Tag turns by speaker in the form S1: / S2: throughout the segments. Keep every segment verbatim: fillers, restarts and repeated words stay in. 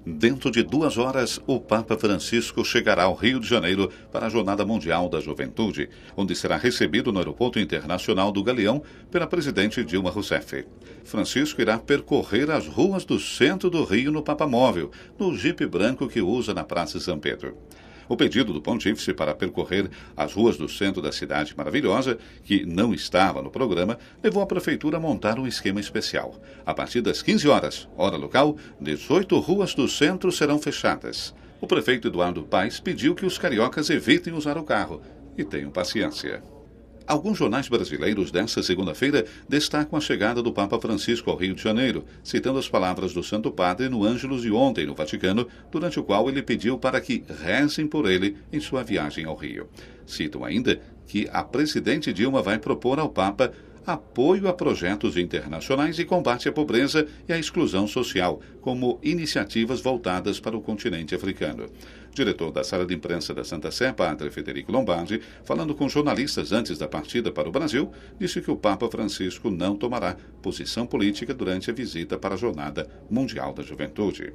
S1: Dentro de duas horas, o Papa Francisco chegará ao Rio de Janeiro para a Jornada Mundial da Juventude, onde será recebido no Aeroporto Internacional do Galeão pela presidente Dilma Rousseff. Francisco irá percorrer as ruas do centro do Rio no Papamóvel, no jipe branco que usa na Praça São Pedro. O pedido do pontífice para percorrer as ruas do centro da cidade maravilhosa, que não estava no programa, levou a prefeitura a montar um esquema especial. A partir das quinze horas, hora local, dezoito ruas do centro serão fechadas. O prefeito Eduardo Paes pediu que os cariocas evitem usar o carro e tenham paciência. Alguns jornais brasileiros desta segunda-feira destacam a chegada do Papa Francisco ao Rio de Janeiro, citando as palavras do Santo Padre no Ângelus de ontem no Vaticano, durante o qual ele pediu para que rezem por ele em sua viagem ao Rio. Citam ainda que a presidente Dilma vai propor ao Papa apoio a projetos internacionais de combate à pobreza e à exclusão social, como iniciativas voltadas para o continente africano. O diretor da Sala de Imprensa da Santa Sé, Padre Federico Lombardi, falando com jornalistas antes da partida para o Brasil, disse que o Papa Francisco não tomará posição política durante a visita para a Jornada Mundial da Juventude.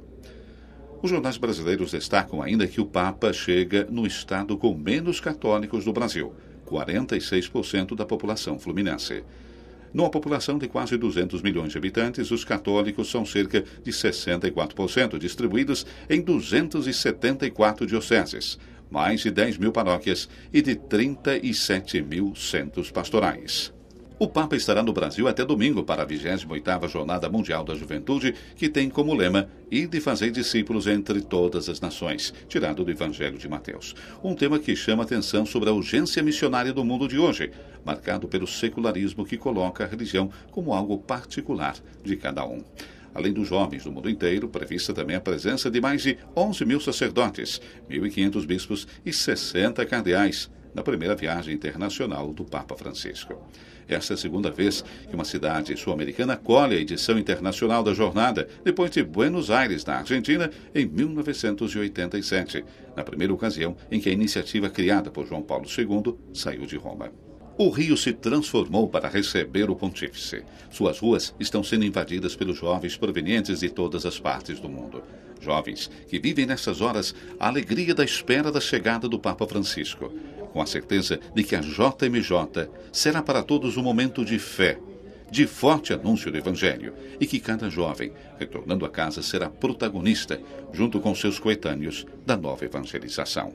S1: Os jornais brasileiros destacam ainda que o Papa chega no estado com menos católicos do Brasil, quarenta e seis por cento da população fluminense. Numa população de quase duzentos milhões de habitantes, os católicos são cerca de sessenta e quatro por cento, distribuídos em duzentas e setenta e quatro dioceses, mais de dez mil paróquias e de trinta e sete mil centros pastorais. O Papa estará no Brasil até domingo para a vigésima oitava Jornada Mundial da Juventude, que tem como lema "Ide e fazer discípulos entre todas as nações", tirado do Evangelho de Mateus. Um tema que chama atenção sobre a urgência missionária do mundo de hoje, marcado pelo secularismo que coloca a religião como algo particular de cada um. Além dos jovens do mundo inteiro, prevista também a presença de mais de onze mil sacerdotes, mil e quinhentos bispos e sessenta cardeais, na primeira viagem internacional do Papa Francisco. Esta é a segunda vez que uma cidade sul-americana acolhe a edição internacional da jornada, depois de Buenos Aires, na Argentina, em mil novecentos e oitenta e sete, na primeira ocasião em que a iniciativa criada por João Paulo segundo saiu de Roma. O Rio se transformou para receber o pontífice. Suas ruas estão sendo invadidas pelos jovens provenientes de todas as partes do mundo. Jovens que vivem nessas horas a alegria da espera da chegada do Papa Francisco, com a certeza de que a J M J será para todos um momento de fé, de forte anúncio do Evangelho, e que cada jovem, retornando a casa, será protagonista, junto com seus coetâneos, da nova evangelização.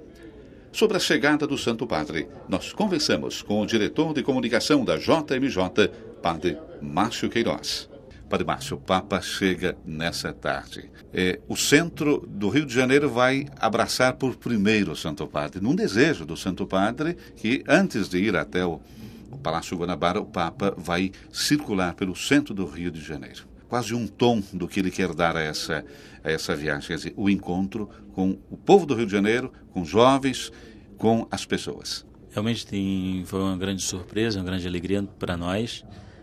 S1: Sobre a chegada do Santo Padre, nós conversamos com o diretor de comunicação da J M J, Padre Márcio Queiroz. Padre Márcio, o Papa chega nessa tarde. É, o centro do Rio de Janeiro vai abraçar por primeiro o Santo Padre, num desejo do Santo Padre que, antes de ir até o, o Palácio Guanabara, o Papa vai circular pelo centro do Rio de Janeiro. Quase um tom do que ele quer dar a essa, a essa viagem, quer dizer, o encontro com o povo do Rio de Janeiro, com os jovens, com as pessoas.
S2: Realmente tem, foi uma grande surpresa, uma grande alegria para nós,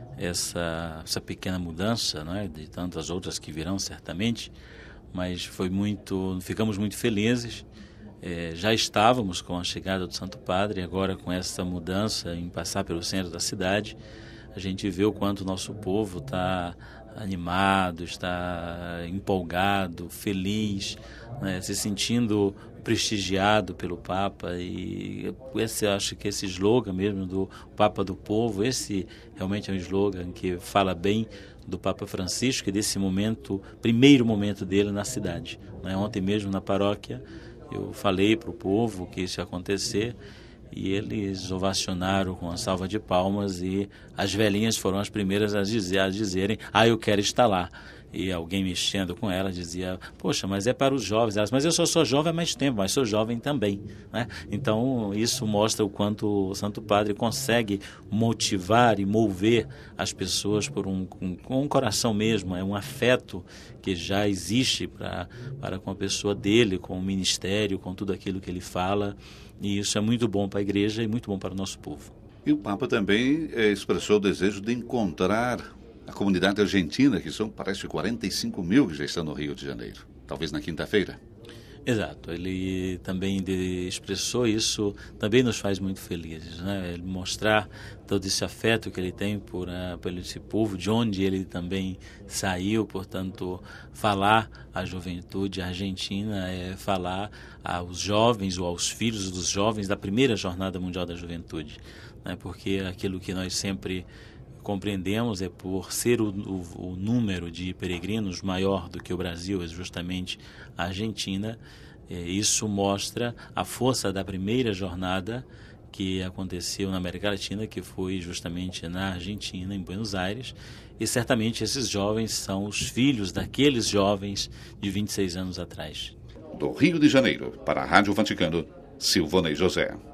S2: essa, essa pequena mudança, né, de tantas outras que virão certamente, mas foi muito, ficamos muito felizes. É, já estávamos com a chegada do Santo Padre, agora com essa mudança em passar pelo centro da cidade, a gente vê o quanto o nosso povo está animado, está empolgado, feliz, né, se sentindo prestigiado pelo Papa. E esse, eu acho que esse slogan mesmo do Papa do Povo, esse realmente é um slogan que fala bem do Papa Francisco e desse momento, primeiro momento dele na cidade. Né? Ontem mesmo na paróquia eu falei para o povo que isso ia acontecer e eles ovacionaram com uma salva de palmas e as velhinhas foram as primeiras a, dizer, a dizerem: ah, eu quero estar lá. E alguém mexendo com ela dizia: poxa, mas é para os jovens. Elas, mas eu só sou jovem há mais tempo, mas sou jovem também. Né? Então isso mostra o quanto o Santo Padre consegue motivar e mover as pessoas por um, com, com um coração mesmo, é um afeto que já existe pra, para com a pessoa dele, com o ministério, com tudo aquilo que ele fala. E isso é muito bom para a igreja e muito bom para o nosso povo.
S1: E o Papa também é, expressou o desejo de encontrar a comunidade argentina, que são, parece, quarenta e cinco mil que já estão no Rio de Janeiro, talvez na quinta-feira.
S2: Exato, ele também de, expressou isso, também nos faz muito felizes, né? Ele mostrar todo esse afeto que ele tem por, uh, por esse povo, de onde ele também saiu, portanto, falar à juventude argentina é falar aos jovens ou aos filhos dos jovens da primeira Jornada Mundial da Juventude, né? Porque aquilo que nós sempre compreendemos é por ser o, o, o número de peregrinos maior do que o Brasil, é justamente a Argentina. É, isso mostra a força da primeira jornada que aconteceu na América Latina, que foi justamente na Argentina, em Buenos Aires, e certamente esses jovens são os filhos daqueles jovens de vinte e seis anos atrás.
S1: Do Rio de Janeiro, para a Rádio Vaticano, Silvonei José.